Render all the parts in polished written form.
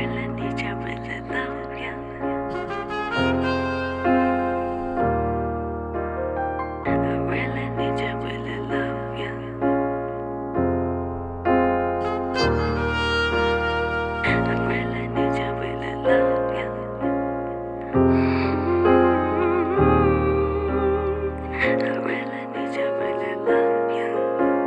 really need you, really love you. I really need you, really love you. I really need you, really love you. I really need you, really love you.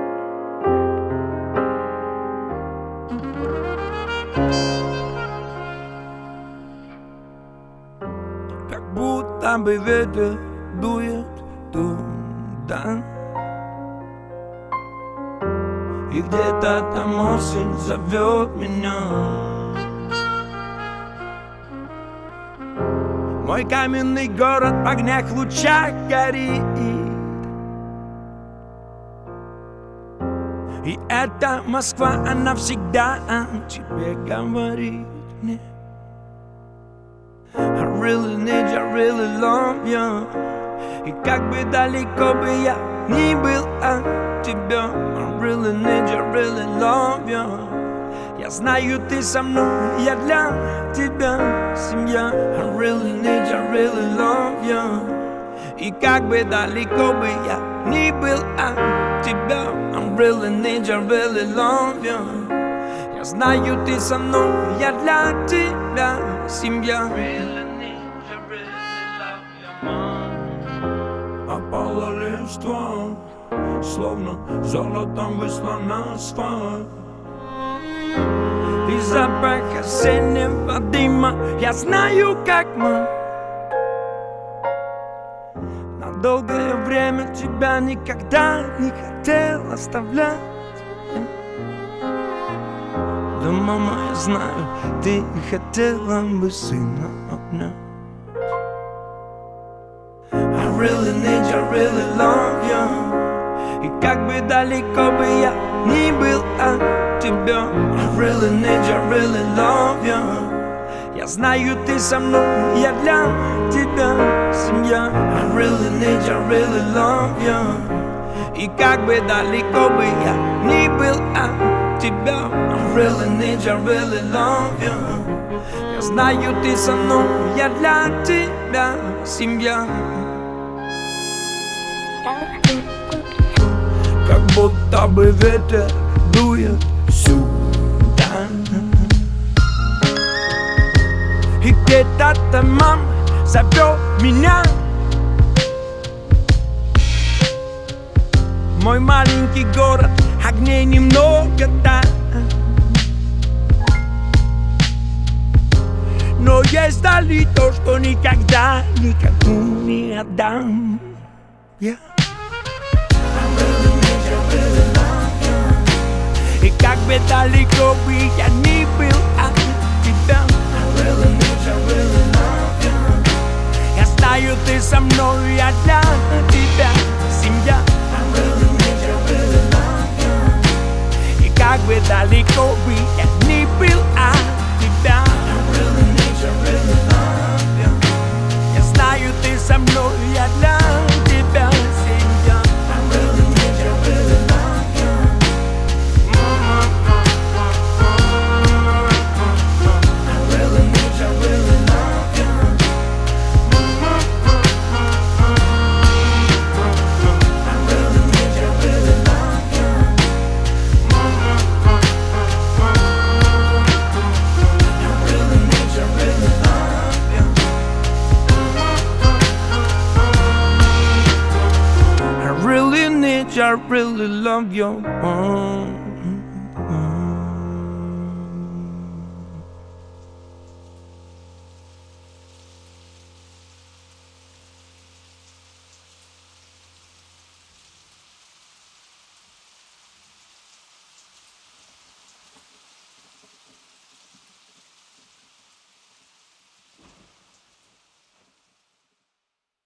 Как будто бы ветер дует туда, и где-то там осень зовет меня. Мой каменный город в огнях лучах горит, и эта Москва, она всегда о тебе говорит мне. I really need you, I really love you. И как бы далеко бы я ни был от тебя, I really need you, I really love you. Я знаю, ты со мной, я для тебя семья. I really need you, I really love you. И как бы далеко бы я ни был от тебя, I really need you, I really love you. Я знаю, ты со мной, я для тебя семья. Опала листва, словно золотом выслан асфальт. И запах осеннего дыма, я знаю, как мы на долгое время тебя никогда не хотел оставлять. Да, мама, я знаю, ты хотела бы сына обнять. I really need you, I really love you. И как бы далеко бы я ни был от тебя, I really need you, I really love you. Я знаю, ты со мной, я для тебя семья. I really need you, I really love you. И как бы далеко бы я ни был от тебя, I really need you, I really love you. Я знаю, ты со мной, я для тебя семья. Как будто бы ветер дует сюда, и где-то там мама зовет меня. Мой маленький город, огней немного там, но есть вдали то, что никогда никому не отдам. И как бы далеко бы я ни был от тебя, я знаю, ты со мной, я для тебя семья. И как бы далеко бы я ни был от тебя, я знаю, ты со мной, я для тебя семья. I really love you.